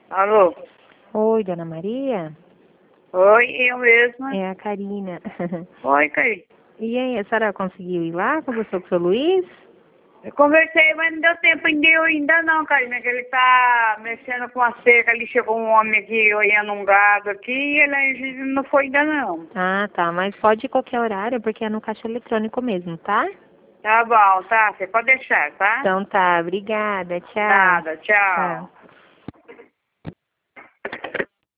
Alô? Oi, Dona Maria? Oi, eu mesma. É a Karina. Oi, Caí. E aí, a senhora conseguiu ir lá? Conversou com o seu Luiz? Eu conversei, mas não deu tempo ainda não, Karina, que ele tá mexendo com a cerca. Ali chegou um homem aqui olhando um gado aqui e ele não foi ainda não. Ah, tá. Mas pode ir qualquer horário, porque é no caixa eletrônico mesmo, tá? Tá bom, tá? Você pode deixar, tá? Então tá. Obrigada. Tchau. Nada, tchau. Tchau.